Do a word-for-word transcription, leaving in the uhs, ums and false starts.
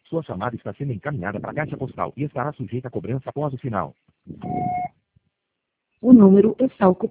Sua chamada está sendo encaminhada para a caixa postal e estará sujeita a cobrança após o sinal. O número está ocupado.